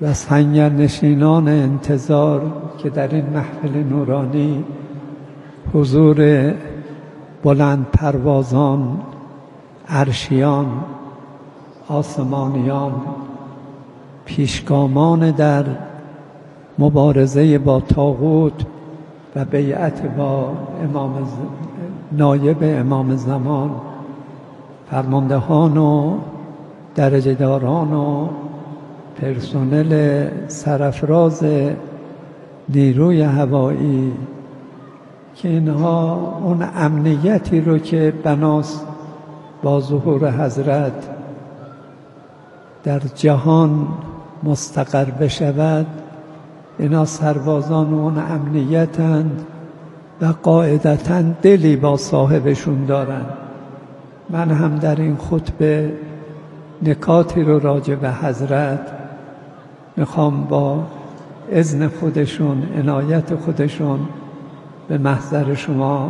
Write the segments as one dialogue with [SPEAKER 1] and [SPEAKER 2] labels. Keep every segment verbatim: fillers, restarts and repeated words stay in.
[SPEAKER 1] و سنگرنشینان انتظار که در این محفل نورانی حضور بلند پروازان، عرشیان، آسمانیان، پیشگامان در مبارزه با طاغوت و بیعت با امام نایب امام زمان، فرماندهان و درجه داران و پرسنل سرافراز نیروی هوایی که اینها اون امنیتی رو که بناست با ظهور حضرت در جهان مستقر بشود، اینا سربازان اون امنیتند و قاعدتاً دلی با صاحبشون دارن. من هم در این خطبه نکاتی رو راجع به حضرت میخوام با اذن خودشون، عنایت خودشون به محضر شما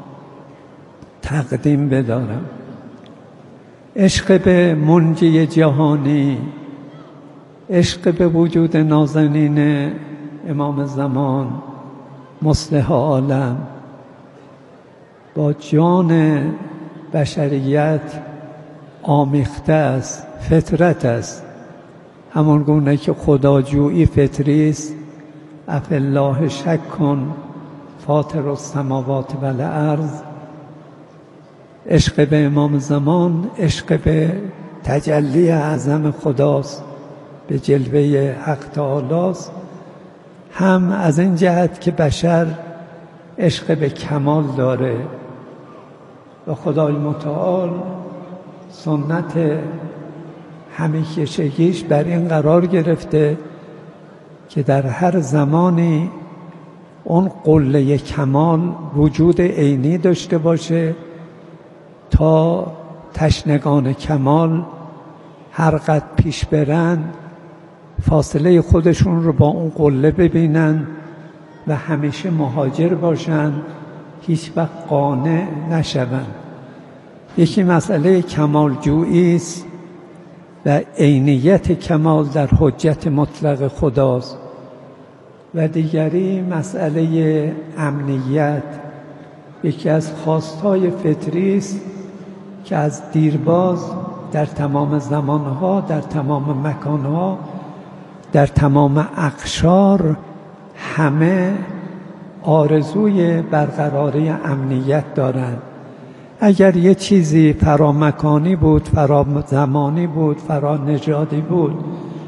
[SPEAKER 1] تقدیم بدارم. عشق به منجی جهانی، عشق به وجود نازنین امام زمان، مصلح عالم، با جان بشریت آمیخته است، فطرت است. همون گونه که خداجویی فطری است. اف الله شک کن فاطر السماوات و الارض. عشق به امام زمان عشق به تجلی اعظم خداست، به جلوه حق تعالی است. هم از این جهت که بشر عشق به کمال داره و خدای متعال سنت همیشگیش بر این قرار گرفته که در هر زمانی اون قله کمال وجود عینی داشته باشه تا تشنگان کمال هر قدر پیش برند فاصله خودشون رو با اون قله ببینن و همیشه مهاجر باشن، هیچ وقت قانع نشون. یکی مسئله کمال جویی است و عینیت کمال در حجت مطلق خداست، و دیگری مسئله امنیت. یکی از خواستهای فطری است که از دیرباز در تمام زمانها، در تمام مکانها، در تمام اقشار همه آرزوی برقراری امنیت دارند. اگر یه چیزی فرامکانی بود، فرازمانی بود، فرانژادی بود،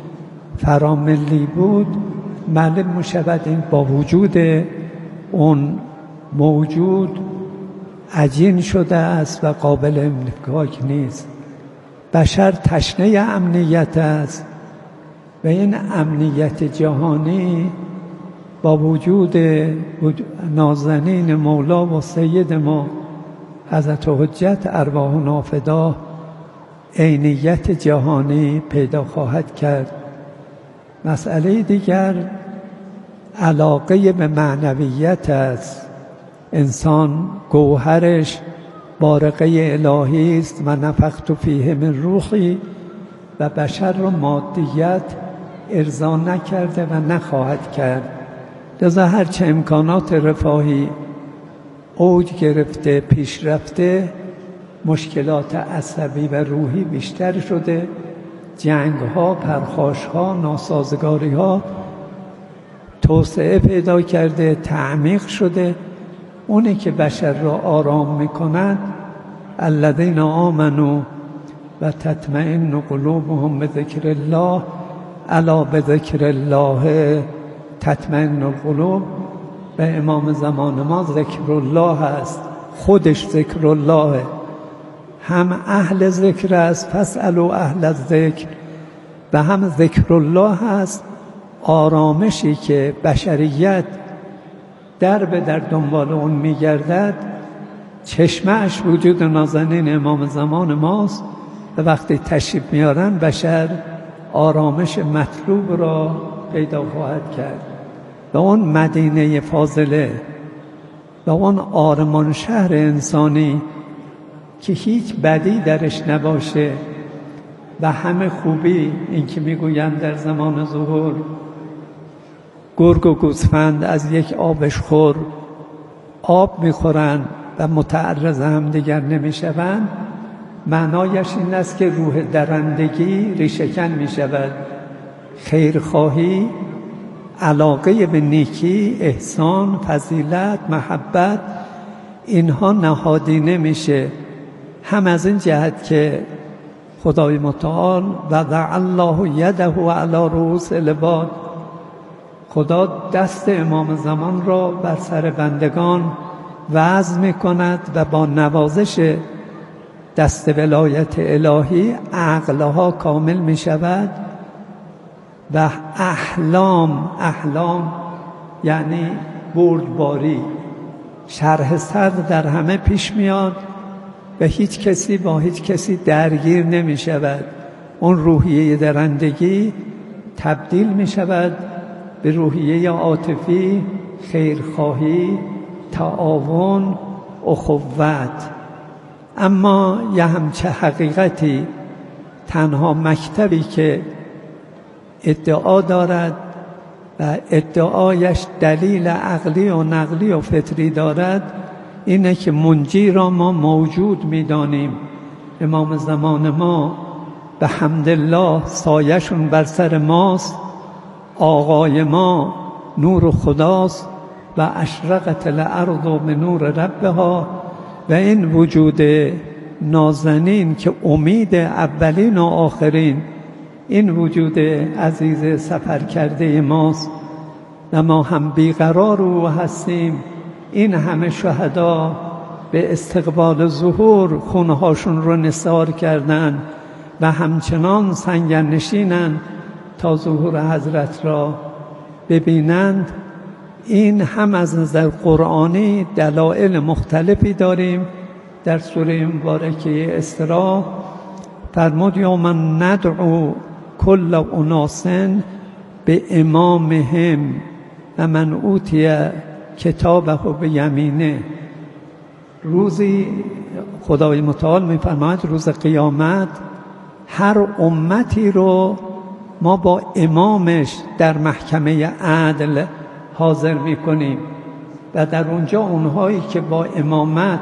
[SPEAKER 1] فراملی بود، معلوم می‌شود این با وجود اون موجود عجین شده است و قابل امتلاک نیست. بشر تشنه امنیت است و این امنیت جهانی با وجود نازنین مولا و سید ما حضرت حجت ارواحنا فداه عینیت جهانی پیدا خواهد کرد. مسئله دیگر علاقه به معنویت است. انسان گوهرش بارقه الهی است و نفخت فیه من روحی، و بشر را مادیت ارضا نکرده و نخواهد کرد. لذا هرچه امکانات رفاهی اوج گرفته، پیشرفته، مشکلات عصبی و روحی بیشتر شده، جنگ ها، پرخاش ها، ناسازگاری ها توسعه پیدا کرده، تعمیق شده. اونی که بشر را آرام میکنند الذین آمنوا و تطمئن قلوبهم بذکر الله، الا بذکر الله تطمئن القلوب. و امام زمان ما ذکر الله است، خودش ذکر الله، هم اهل ذکر است، فاسألوا اهل الذکر، و هم ذکر الله است، آرامشی که بشریت در به در دنبال اون میگردد. چشمش وجود نازنین امام زمان ماست و وقتی تشریف میارن بشر آرامش مطلوب را پیدا خواهد کرد. و اون مدینه فاضله و اون آرمان شهر انسانی که هیچ بدی درش نباشه و همه خوبی. این که میگویند در زمان ظهور گرگ و گوسفند از یک آبشخور آب میخورند و متعرض هم دیگر نمیشوند، معنایش این است که روح درندگی ریشه‌کن میشود. خیرخواهی، علاقه به نیکی، احسان، فضیلت، محبت، اینها نهادینه میشه. هم از این جهت که خدای متعال وضع الله یده علی رؤوس العباد، خدا دست امام زمان را بر سر بندگان وضع می کند و با نوازش دست ولایت الهی عقلها کامل می شود و احلام احلام یعنی بردباری، شرح صدر در همه پیش میاد و هیچ کسی با هیچ کسی درگیر نمی شود. اون روحیه درندگی تبدیل می شود به روحیه عاطفی، خیرخواهی، تعاون، اخوت. اما یه همچه حقیقتی تنها مکتبی که ادعا دارد و ادعایش دلیل عقلی و نقلی و فطری دارد اینه که منجی را ما موجود می‌دانیم. امام زمان ما به حمدالله سایه‌شون بر سر ماست، آقای ما نور خداست و اشرقت الارض به نور ربها. و این وجود نازنین که امید اولین و آخرین، این وجود عزیز سفر کرده ماست و ما هم بیقرار او هستیم. این همه شهدا به استقبال ظهور خونهاشون رو نثار کردن و همچنان سنگر نشینن تا ظهور حضرت را ببینند. این هم از نظر قرآنی دلایل مختلفی داریم. در سوره مبارکه اسراء فرمود یوم ندعو کل اناس به امامهم و من اوتی کتابه به یمینه. روزی خدای متعال می‌فرماید روز قیامت هر امتی رو ما با امامش در محکمه عدل حاضر می‌کنیم و در اونجا اونهایی که با امامت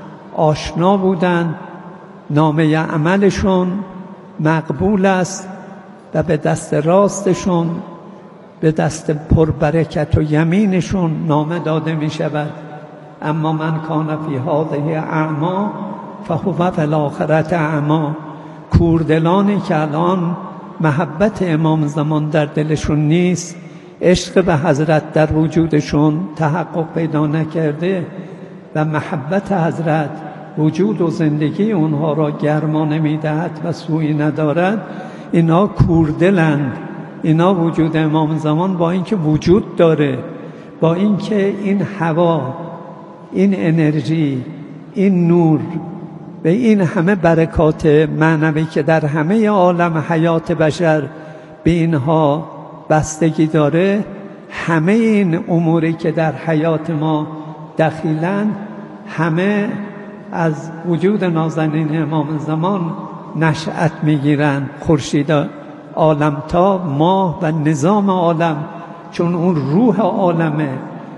[SPEAKER 1] آشنا بودند نامه عملشون مقبول است و به دست راستشون، به دست پربرکت و یمینشون نامه داده می شود. اما من کان فی هذه اعما فهو فی الاخرة اعما. کوردلانی که الان محبت امام زمان در دلشون نیست، عشق به حضرت در وجودشون تحقق پیدا نکرده و محبت حضرت وجود و زندگی اونها را گرما نمیدهد و سویی ندارد، اینا کوردلند. اینا وجود امام زمان با اینکه وجود داره، با اینکه این هوا، این انرژی، این نور و این همه برکات معنوی که در همه عالم حیات بشر به اینها بستگی داره، همه این اموری که در حیات ما دخیلن همه از وجود نازنین امام زمان نشأت میگیرن. خورشید عالم تا ماه و نظام عالم، چون اون روح عالمه،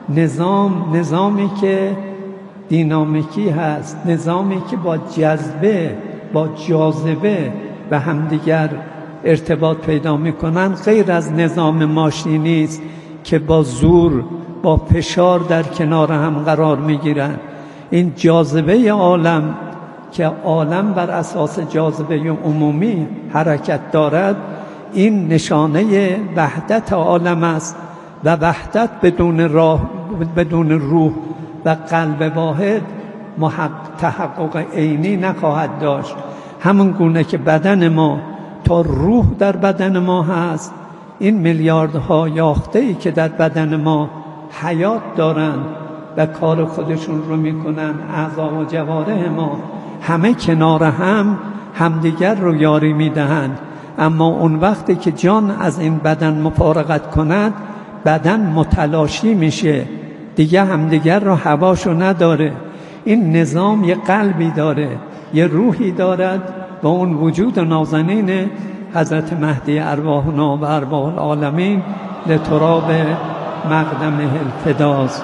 [SPEAKER 1] نظام نظامی که دینامیکی هست، نظامی که با جذبه با جاذبه به همدیگر ارتباط پیدا میکنن، غیر از نظام ماشینی است که با زور با فشار در کنار هم قرار میگیرن. این جاذبه عالم که عالم بر اساس جاذبه عمومی حرکت دارد، این نشانه وحدت عالم است و وحدت بدون راه بدون روح و قلب واحد محقق تحقق عینی نخواهد داشت. همون گونه که بدن ما تا روح در بدن ما هست، این میلیاردها یافته‌ای که در بدن ما حیات دارند و کار خودشون رو میکنن، اعضا و جوارح ما همه کنار هم همدیگر رو یاری میدهند. اما اون وقتی که جان از این بدن مفارقت کند، بدن متلاشی میشه، دیگه همدیگر رو هواشو نداره. این نظام یه قلبی داره، یه روحی دارد و اون وجود نازنین حضرت مهدی ارواحنا و ارواح العالمین لتراب مقدمه الفداست.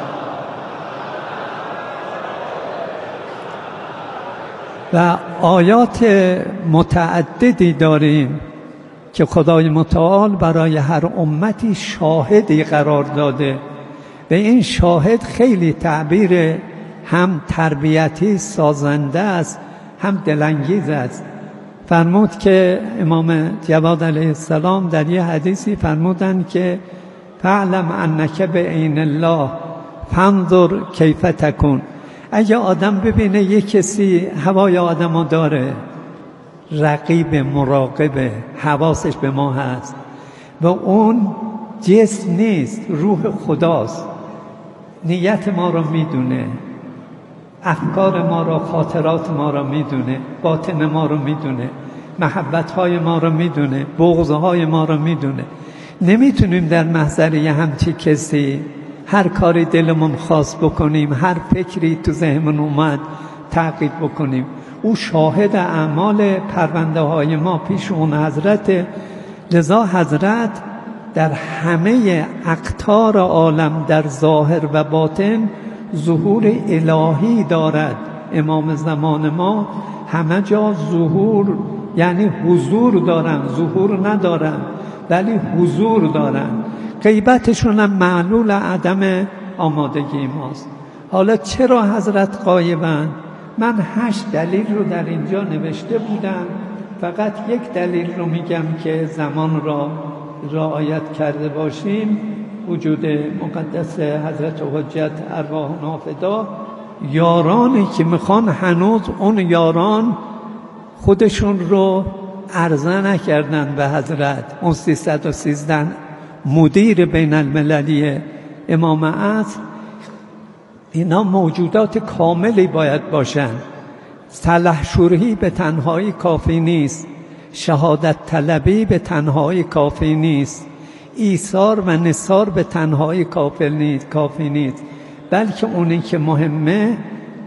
[SPEAKER 1] و آیات متعددی داریم که خدای متعال برای هر امتی شاهدی قرار داده و این شاهد خیلی تعبیر هم تربیتی سازنده است، هم دلانگیز است. فرمود که امام جواد علیه السلام در یه حدیثی فرمودند که فعلم انک بعین الله فانظر کیف تکون. اگه آدم ببینه یک کسی هوای آدمو داره، رقیب مراقبه، حواسش به ما هست و اون جسم نیست، روح خداست، نیت ما رو میدونه، افکار ما رو، خاطرات ما رو میدونه، باطن ما رو میدونه، محبت‌های ما رو میدونه، بغض‌های ما رو میدونه. نمیتونیم در محضر یه همچی کسی هر کاری دلمون خواست بکنیم، هر فکری تو ذهنمون اومد تعقیب بکنیم. او شاهد اعمال پرونده های ما پیش اون حضرت. لذا حضرت در همه اقطار عالم در ظاهر و باطن ظهور الهی دارد. امام زمان ما همه جا ظهور یعنی حضور دارن، ظهور ندارن ولی حضور دارن. غیبتشون هم معلول عدم آمادگی ماست. حالا چرا حضرت غایبند؟ من هشت دلیل رو در اینجا نوشته بودم، فقط یک دلیل رو میگم که زمان را رعایت کرده باشیم. وجود مقدس حضرت حجت ارواح نافدا، یارانی که میخوان هنوز اون یاران خودشون رو عرضه نکردن به حضرت. اون سیصد و سیزده مدیر بین المللی امام عصر، اینا موجودات کاملی باید باشن. سلحشوری به تنهایی کافی نیست، شهادت طلبی به تنهایی کافی نیست، ایثار و نثار به تنهایی کافی نیست کافی نیست بلکه اونی که مهمه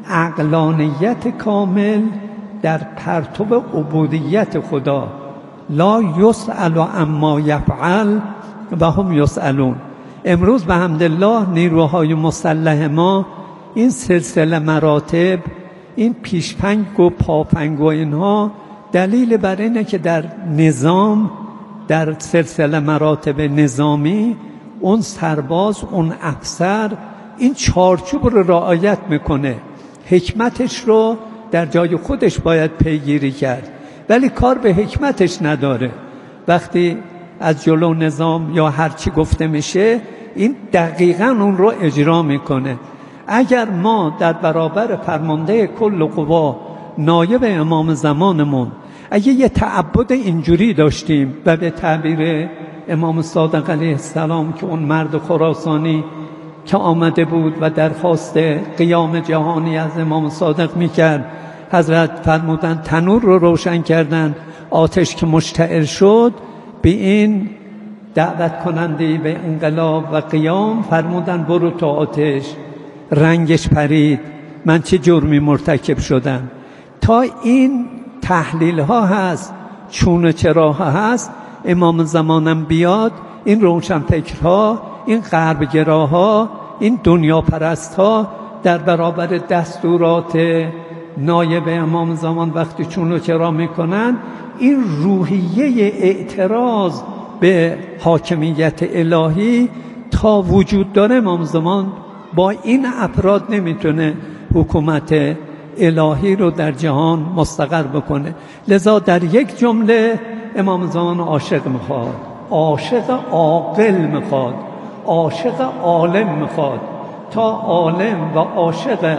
[SPEAKER 1] عقلانیت کامل در پرتو عبودیت خدا. لا یسأل عما یفعل و هم یسألون. امروز به حمدالله نیروهای مسلح ما این سلسله مراتب، این پیشپنگ و پاپنگ و اینها دلیل بر اینه که در نظام، در سلسله مراتب نظامی، اون سرباز، اون افسر این چارچوب رو رعایت میکنه. حکمتش رو در جای خودش باید پیگیری کرد ولی کار به حکمتش نداره. وقتی از جلو نظام یا هر چی گفته میشه این دقیقاً اون رو اجرا میکنه. اگر ما در برابر فرمانده کل قوا نایب امام زمانمون اگه یه تعبد اینجوری داشتیم و به تعبیر امام صادق علیه السلام که اون مرد خراسانی که آمده بود و درخواست قیام جهانی از امام صادق میکرد، حضرت فرمودن تنور رو روشن کردن، آتش که مشتعل شد به این دعوت کننده به انقلاب و قیام فرمودن برو تو آتش. رنگش پرید، من چه جرمی مرتکب شدم؟ تا این تحلیل ها هست، چون و چرا ها هست. امام زمانم بیاد این روشن فکرها، این غربگراها، این دنیا پرست ها در برابر دستورات نایب امام زمان وقتی چون و چرا میکنن، این روحیه اعتراض به حاکمیت الهی تا وجود داره امام زمان با این افراد نمیتونه حکومت الهی رو در جهان مستقر بکنه. لذا در یک جمله امام زمان عاشق میخواد، عاشق عاقل میخواد، عاشق عالم میخواد. تا عالم و عاشق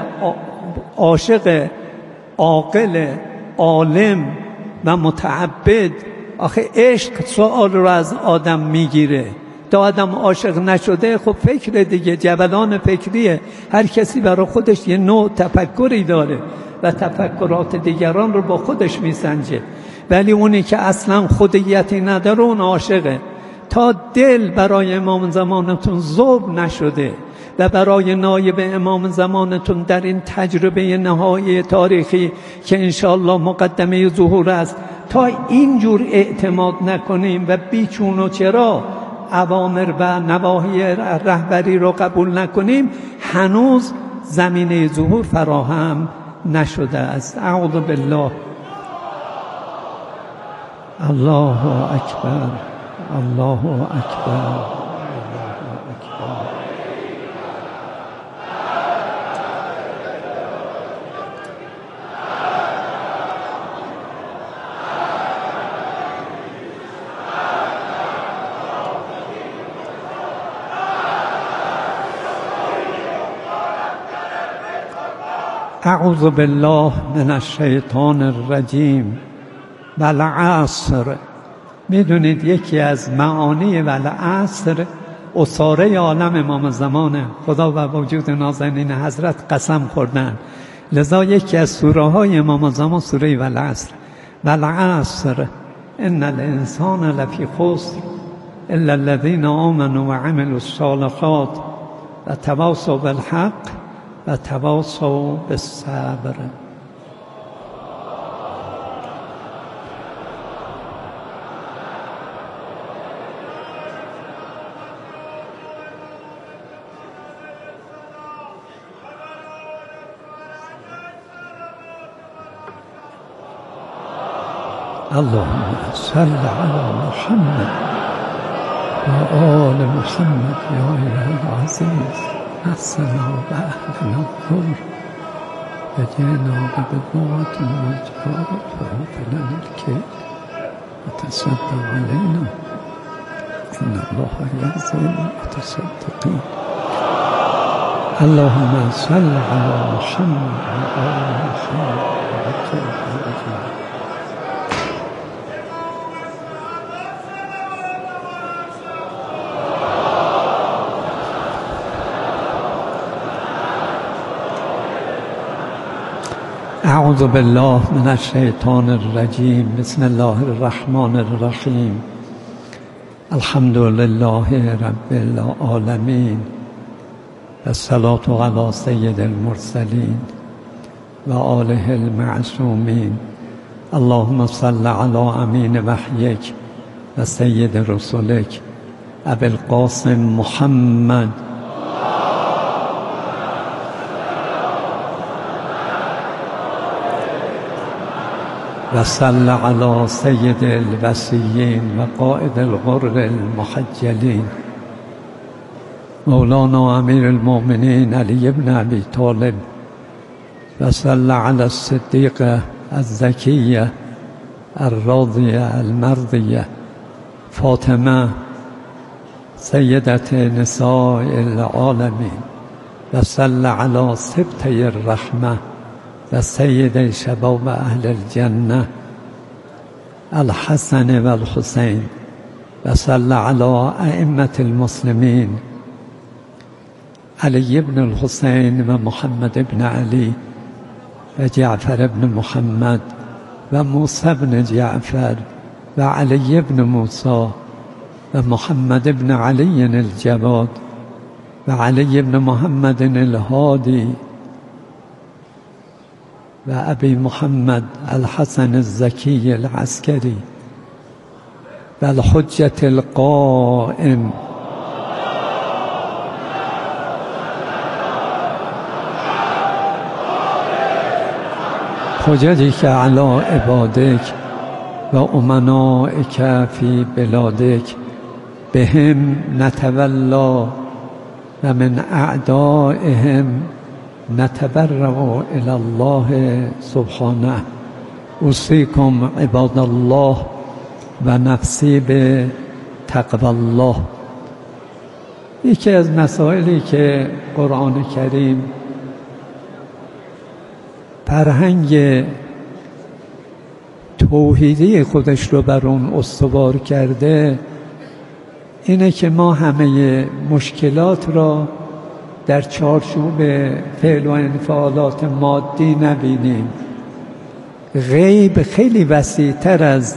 [SPEAKER 1] عاشق عاقل عالم و متعبد، آخه عشق سوال رو از آدم میگیره. تا آدم عاشق نشده خب فکر دیگه، جبلان فکریه. هر کسی برای خودش یه نوع تفکری داره و تفکرات دیگران رو با خودش میسنجه، ولی اونی که اصلا خودیتی نداره اون عاشقه. تا دل برای امام زمانتون ذوب نشده و برای نایب امام زمانتون در این تجربه نهایی تاریخی که انشاءالله مقدمه ظهور است، تا اینجور اعتماد نکنیم و بیچون و چرا اوامر و نواهی رهبری رو قبول نکنیم، هنوز زمینه ظهور فراهم نشده است. اعوذ بالله. الله اکبر، الله اکبر. اعوذ بالله من الشیطان الرجیم. والعصر. میدونید یکی از معانی والعصر اساره عالم امام زمانه. خدا و وجود نازنین حضرت قسم خوردن، لذا یکی از سوره های امام زمان سوره والعصر. والعصر ان الانسان لفی خسر الا الذين آمنوا وعملوا الصالحات وتواصوا بالحق و تواصوا بالصبر. اللهم صل على محمد و آل محمد. یا اله العزیز نفسنا و اهلنا الضر وجئنا ببضاعة مزجاة فاغفر لنا الكيل وتصدق علينا إن الله يجزي المتصدقين. اللهم صل على محمد وآل محمد وعجل فرجهم. اعوذ بالله من الشیطان الرجیم. بسم الله الرحمن الرحیم. الحمد لله رب العالمین و الصلاة علی سید المرسلین و آله المعصومین. اللهم صل علی امین وحیک و سید رسولک ابی القاسم محمد و صل علی سید الوصیین و قائد الغر المحجلین مولانا امیر المؤمنین علی بن ابی طالب و صل علی الصدیقه الزکیه الراضیه المرضیه فاطمه سیدة نساء العالمین و صل علی سبطی الرحمه و سید شباب اهل الجنه الحسن و الحسین و صل علی ائمة المسلمین علی بن الحسین و محمد بن علی و جعفر بن محمد و موسی بن جعفر و علی بن موسی و محمد بن علی الجواد و علی بن محمد الهادی و ابی محمد الحسن الزکی العسکری و الحجة القائم حججك على عبادك و امنائك فی بلادك بهم نتولا و من اعدائهم نتبرأ إلى الله سبحانه. اوصیکم عباد الله و نفسی به تقوی الله. یکی از مسائلی که قرآن کریم فرهنگ توحیدی خودش رو بر اون استوار کرده اینه که ما همه مشکلات را در چارچوب فعل و انفعالات مادی نبینیم. غیب خیلی وسیع‌تر از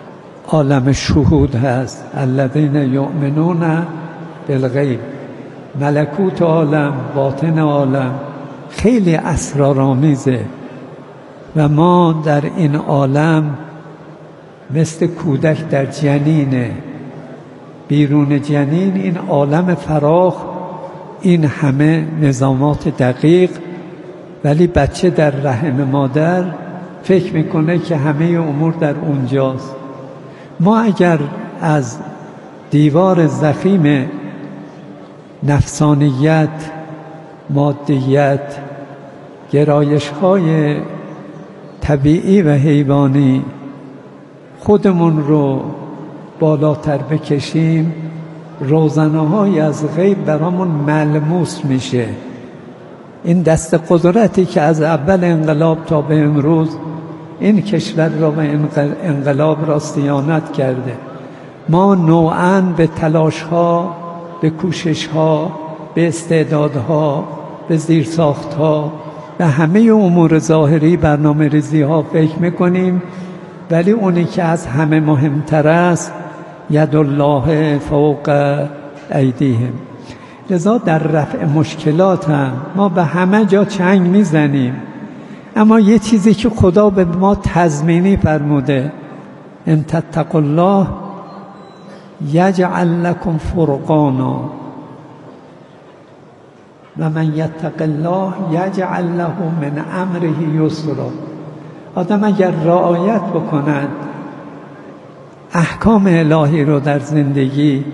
[SPEAKER 1] عالم شهود هست. الذین یؤمنون بالغیب. ملکوت عالم، باطن عالم خیلی اسرارآمیزه و ما در این عالم مثل کودک در جنینه، بیرون جنین این عالم فراخ، این همه نظامات دقیق، ولی بچه در رحم مادر فکر میکنه که همه امور در اونجاست. ما اگر از دیوار ضخیم نفسانیت، مادیت، گرایش های طبیعی و حیوانی خودمون رو بالاتر بکشیم، روزنه‌های از غیب برامون ملموس میشه. این دست قدرتی که از اول انقلاب تا به امروز این کشور را به انقلاب را صیانت کرده، ما نوعاً به تلاش‌ها، به کوشش‌ها، به استعدادها، به زیرساخت‌ها، به همه امور ظاهری، برنامه ریزی‌ها فکر می‌کنیم، ولی اونی که از همه مهمتر است ید الله فوق ایدیهم. لذا در رفع مشکلات هم ما به همه جا چنگ میزنیم، اما یه چیزی که خدا به ما تضمینی فرموده، ان تتقوا الله یجعل لکم فرقانا و من یتق الله یجعل له من امره یسرا. آدم اگر رعایت بکند احکام الهی رو در زندگی،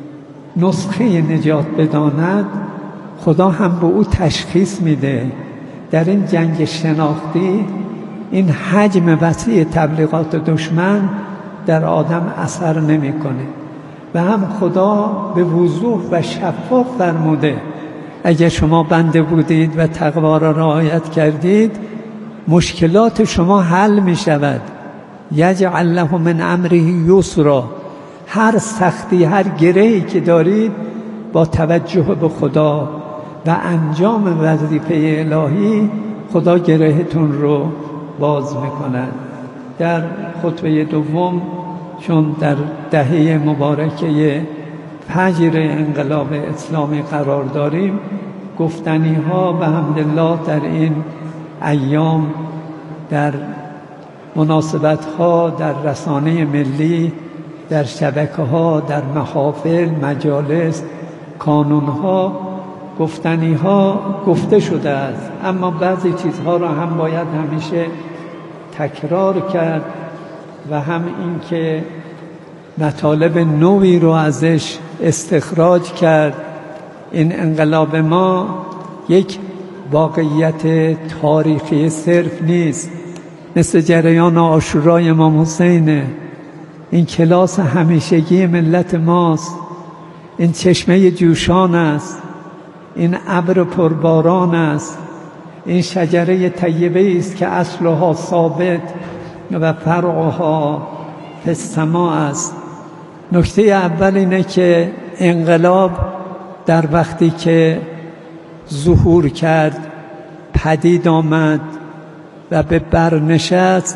[SPEAKER 1] نسخه نجات بداند، خدا هم به او تشخیص میده. در این جنگ شناختی، این حجم وسیع تبلیغات دشمن در آدم اثر نمیکنه و هم خدا به وضوح و شفاف فرموده اگر شما بنده بودید و تقوا را رعایت کردید مشکلات شما حل می شود. یجعل له من امره یسرا. هر سختی، هر گرهی که دارید با توجه به خدا و انجام وظیفه الهی خدا گرهتون رو باز میکند. در خطبه دوم، چون در دهه مبارکه فجر انقلاب اسلامی قرار داریم، گفتنی ها به حمدالله در این ایام در مناسبت ها، در رسانه ملی، در شبکه ها، در محافل، مجالس، کانون ها، گفتنی ها گفته شده است، اما بعضی چیزها را هم باید همیشه تکرار کرد و هم این که مطالب نوعی رو ازش استخراج کرد. این انقلاب ما یک واقعیت تاریخی صرف نیست، مثل جریان عاشورای امام حسینه. این کلاس همیشگی ملت ماست، این چشمه جوشان است، این ابر پرباران است، این شجره طیبه است که اصلها ثابت و فرعها فی السماء است. نکته اول اینه که انقلاب در وقتی که ظهور کرد، پدید آمد و به برنشست،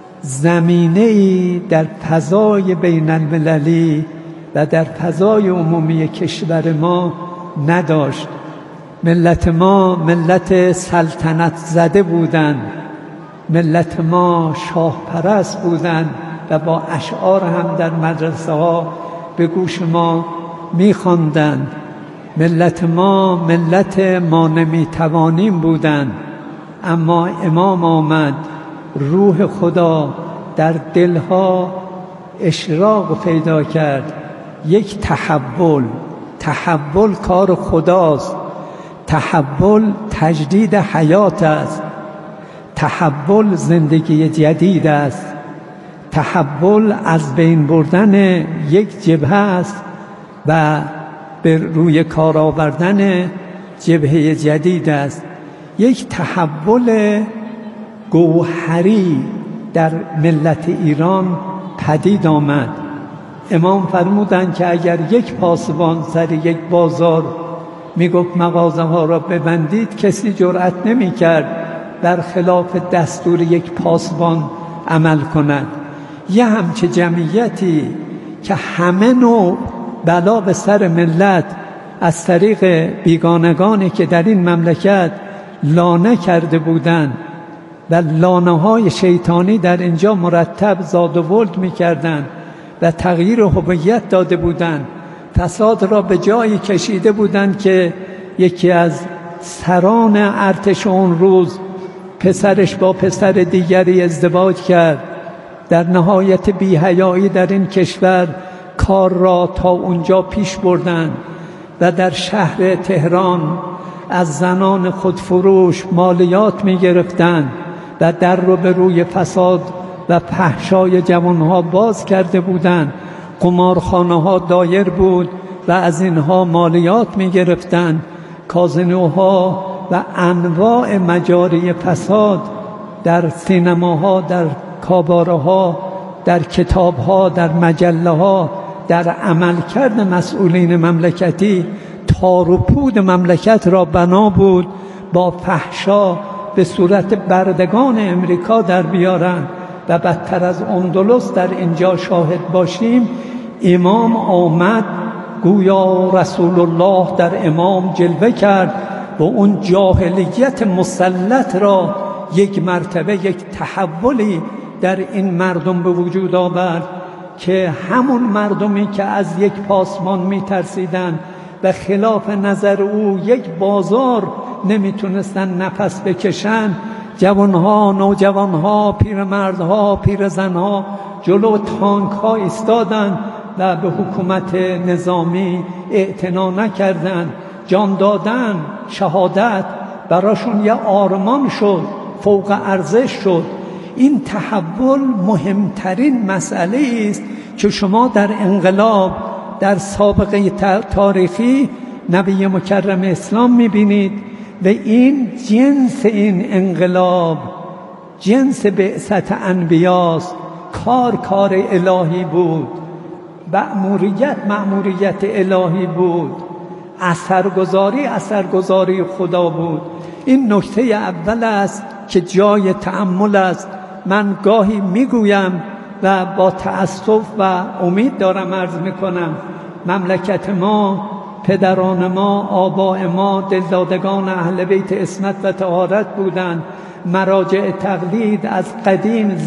[SPEAKER 1] زمینه‌ای در فضای بین المللی و در فضای عمومی کشور ما نداشت. ملت ما ملت سلطنت زده بودند، ملت ما شاه پرست بودند و با اشعار هم در مدرسه ها به گوش ما می‌خواندند. ملت ما ملت ما نمیتوانیم بودند، اما امام آمد، روح خدا در دلها اشراق پیدا کرد. یک تحول، تحول کار خداست، تحول تجدید حیات است، تحول زندگی جدید است، تحول از بین بردن یک جبهه است و به روی کار آوردن جبهه جدید است. یک تحول گوهری در ملت ایران پدید آمد. امام فرمودند که اگر یک پاسبان سر یک بازار میگفت مغازه ها را ببندید، کسی جرأت نمی کرد در خلاف دستور یک پاسبان عمل کند. یه همچه جمعیتی که همه نوع بلا به سر ملت، از طریق بیگانگانی که در این مملکت لانه کرده بودند و لانه های شیطانی در اینجا مرتب زاد و ولد می کردند و تغییر هویت داده بودند، فساد را به جایی کشیده بودند که یکی از سران ارتش اون روز پسرش با پسر دیگری ازدواج کرد. در نهایت بی‌حیایی در این کشور کار را تا اونجا پیش بردند و در شهر تهران از زنان خودفروش مالیات می گرفتند و در رو به روی فساد و فحشای جوانها باز کرده بودند. قمارخانه ها دایر بود و از اینها مالیات می گرفتند. کازینوها و انواع مجاری فساد در سینماها، در کاباره‌ها، در کتاب‌ها، در مجله‌ها، در عملکرد مسئولین مملکتی تار و پود مملکت را بنا بود با فحشا به صورت بردگان امریکا در بیارن و بدتر از اندلس در اینجا شاهد باشیم. امام آمد گویا رسول الله در امام جلوه کرد و اون جاهلیت مسلط را یک مرتبه یک تحولی در این مردم به وجود آورد که همون مردمی که از یک پاسمان میترسیدن و خلاف نظر او یک بازار نمیتونستن نفس بکشن، جوانها، نوجوانها، پیرمردها، پیرزنها جلو تانک ها ایستادن و به حکومت نظامی اعتنا نکردند. جان دادن، شهادت براشون یه آرمان شد، فوق ارزش شد. این تحول مهمترین مسئله است که شما در انقلاب در سابقه تاریخی نبی مکرم اسلام میبینید و این جنس این انقلاب جنس بعثت انبیاست. کار کار الهی بود، مأموریت مأموریت الهی بود، اثرگذاری اثرگذاری خدا بود. این نکته اول است که جای تأمل است. من گاهی میگویم و با تأسف و امید دارم عرض میکنم، مملکت ما، پدران ما، آباء ما دلدادگان اهل بیت عصمت و طهارت بودند. مراجع تقلید از قدیم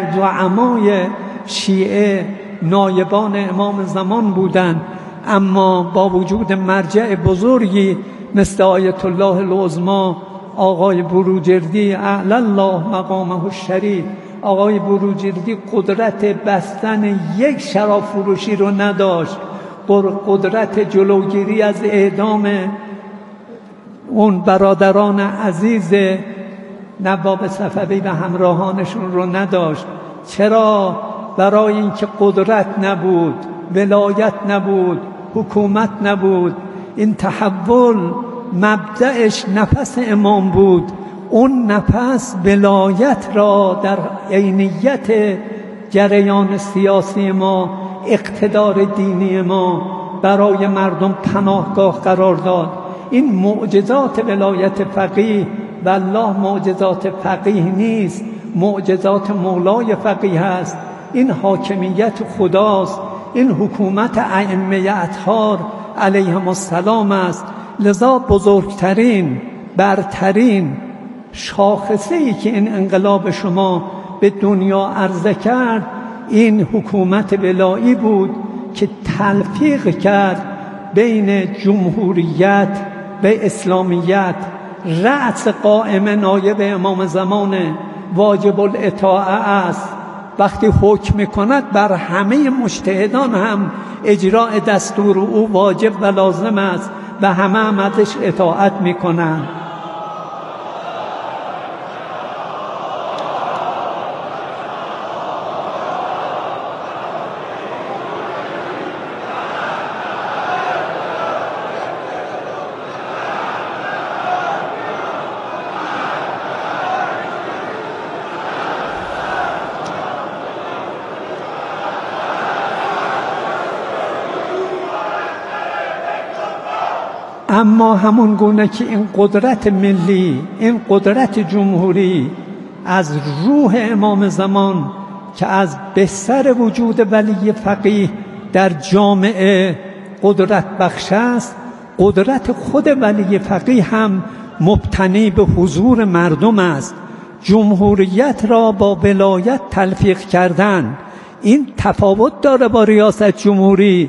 [SPEAKER 1] زعمای شیعه نایبان امام زمان بودند، اما با وجود مرجع بزرگی مثل آیت الله العظمی آقای بروجردی اعلی الله مقامه الشریف، آقای بروجردی قدرت بستن یک شراب فروشی رو نداشت، قدرت جلوگیری از اعدام اون برادران عزیز نواب صفوی و همراهانشون رو نداشت. چرا؟ برای اینکه قدرت نبود، ولایت نبود، حکومت نبود. این تحول مبدأش نفس امام بود. اون نفس ولایت را در عینیت جریان سیاسی ما، اقتدار دینی ما برای مردم پناهگاه قرار داد. این معجزات ولایت فقیه، والله معجزات فقیه نیست، معجزات مولای فقیه است. این حاکمیت خداست، این حکومت ائمه اطهار علیهم السلام است. لذا بزرگترین، برترین شاخصه‌ای که این انقلاب شما به دنیا عرضه کرد این حکومت ولایی بود که تلفیق کرد بین جمهوریت و اسلامیت. رأس قائم نایب امام زمان واجب الاطاعه است، وقتی حکم میکند بر همه مجتهدان هم اجراء دستور او واجب و لازم است و همه هم ازش اطاعت میکنند. اما همون گونه که این قدرت ملی، این قدرت جمهوری از روح امام زمان که از بستر وجود ولی فقیه در جامعه قدرت بخش است، قدرت خود ولی فقیه هم مبتنی به حضور مردم است. جمهوریت را با ولایت تلفیق کردن این تفاوت داره با ریاست جمهوری.